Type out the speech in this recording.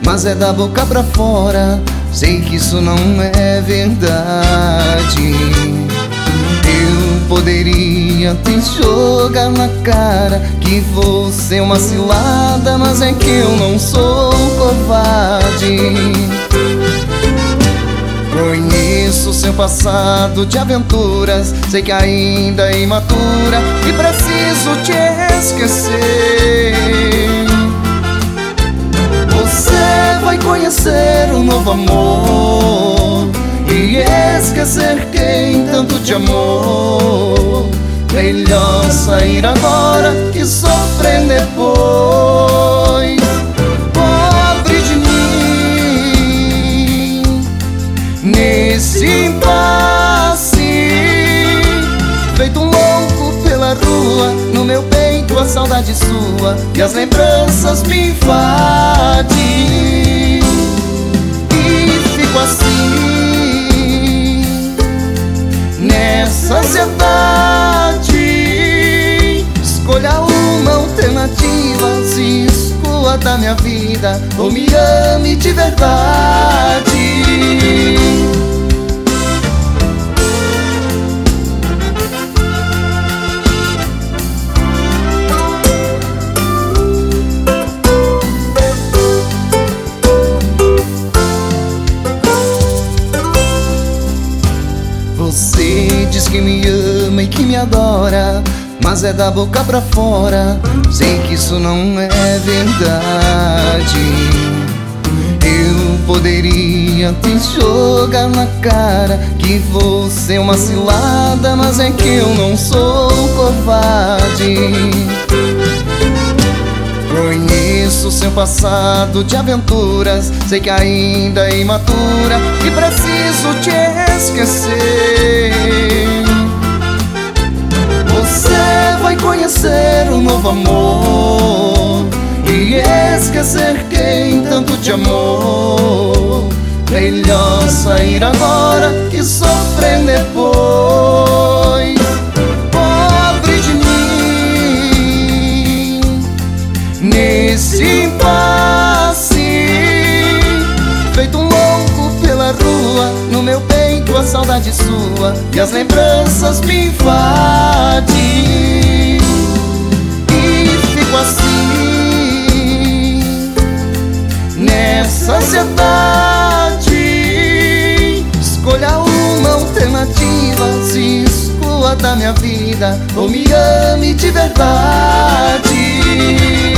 mas é da boca pra fora. Sei que isso não é verdade. Eu poderia te jogar na cara que você é uma cilada, mas é que eu não sou covarde. Conheço seu passado de aventuras, sei que ainda é imatura e preciso te esquecer. Você vai conhecer um novo amor e esquecer quem tanto te amou. Melhor sair agora que sofrer depois. Pobre de mim, nesse impasse, feito um louco pela rua, no meu peito a saudade sua e as lembranças me invadem. E fico assim, nessa ansiedade. Escolha uma alternativa, se exclua da minha vida ou me ame de verdade. Você diz que me ama e que me adora, mas é da boca pra fora. Sei que isso não é verdade. Eu poderia te jogar na cara que você é uma cilada, mas é que eu não sou covarde. Conheço seu passado de aventuras, sei que ainda é imatura e preciso te esquecer. Você vai conhecer um novo amor e esquecer quem tanto te amou. Melhor sair agora que sofrer depois. Pobre de mim, nesse impasse, feito um louco pela rua, no meu peito a saudade sua e as lembranças me invadem. E fico assim, nessa ansiedade. Escolha uma alternativa, se exclua da minha vida ou me ame de verdade.